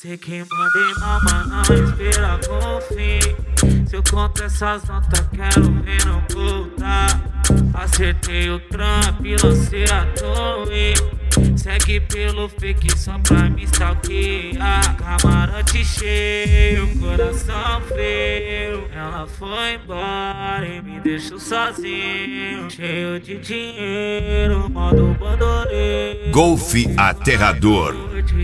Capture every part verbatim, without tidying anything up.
Sei que mandei mal, mas não espera com fim. Se eu conto essas notas, quero ver não voltar. Acertei o trampo e lancei a torre. Segue pelo fake só pra me stalkear. Camarote cheio, coração frio. Ela foi embora e me deixou sozinho, cheio de dinheiro, modo bandoleiro. Golf Aterrador.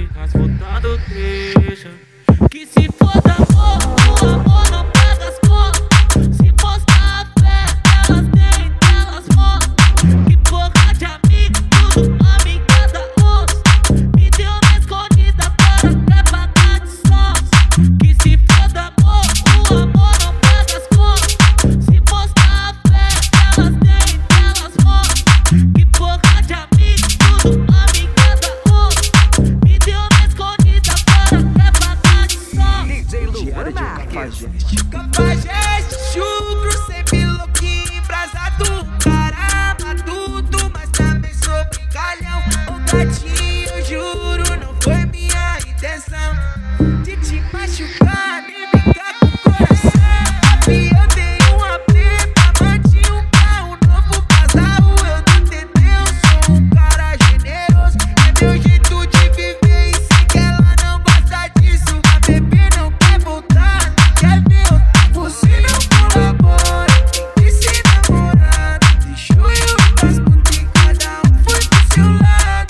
Voltando deixa. Que se foda amor, o amor não paga as contas. Se postar a fé, elas têm, elas mostram. Que porra de amigo, tudo amiga da onça. Me deu na escondida, agora quer pagar de sócio. Que se foda amor, o amor não paga as contas. Se postar a fé, elas têm, elas mostram. Que porra de amigo, tudo amiga da onça. Me deu na escondida, agora quer pagar de sócio. D J Luan Marques. Cafajeste, chucro, sempre louquinho, embrasado. Caramba, tudo, mas também sou brincalhão. Ô gatinho, eu juro, não foi minha intenção de te machucar, nem brincar com o coração. E eu tenho uma preta, mantinha um carro novo, casal. Eu do T T, eu sou um cara generoso. É meu jeito de viver e sei que ela não gosta disso. A bebê não quer voltar, não quer ver outra. Você não colabora, tem que ser namorado. Deixou eu ir pras putas e cada um foi pro seu lado.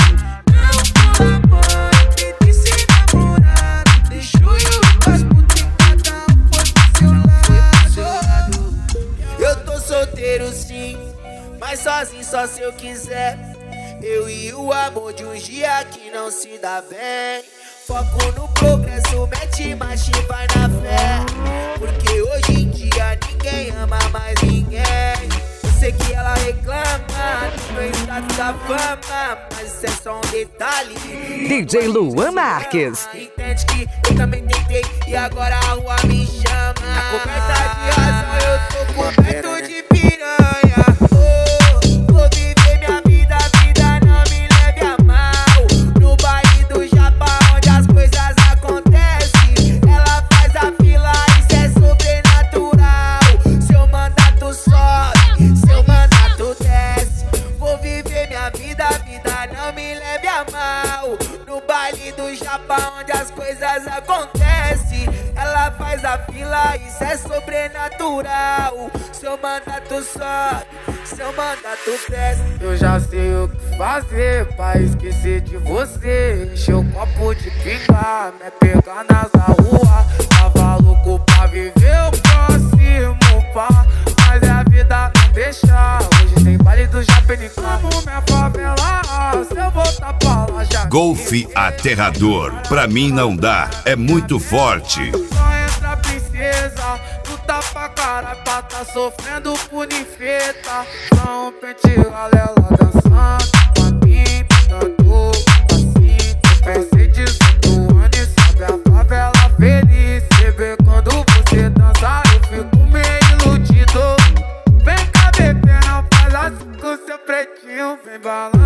Não colabora, tem que ser namorado. Deixou eu ir pras putas e cada um foi pro seu lado. Eu tô solteiro sim, mas sozinho só se eu quiser. Eu e o amor de um dia que não se dá bem. Foco no progresso, mete marcha e vai na fé. Porque hoje em dia ninguém ama mais ninguém. Eu sei que ela reclama do meu status da fama, mas isso é só um detalhe. D J Luan Marques. Entende que eu também tentei e agora a rua me chama. Na coberta de razão eu tô coberto de piranha. Oh, vou viver minha vida, a vida não me leve a mal. No baile do Japão onde as coisas acontecem, ela faz a fila, isso é sobrenatural. Seu mandato sobe, seu mandato desce. Vou viver minha vida, a vida não me leve a mal. No baile do Japão onde as coisas acontecem, ela faz a fila, isso é sobrenatural. Seu mandato sobe, seu mandato desce. Eu já sei o que fazer pra esquecer de você. Encher o copo de pinga, me pegar nas rua. Tava louco pra viver o próximo pá, mas a vida não deixa. Hoje tem baile do Japão, como minha favela. Se eu voltar pra lá já Golf Aterrador. Pra mim não dá, é muito forte. só entra a princesa, tu tá pra caralho pra tá sofrendo por ninfeta. Só um pente galela dançando, com a mim pintando assim. Eu pensei dezoito anos e sabe a favela feliz. Bebê, quando você dança eu fico meio iludido. Vem cá bebê, não faz assim com seu pretinho, vem balançar.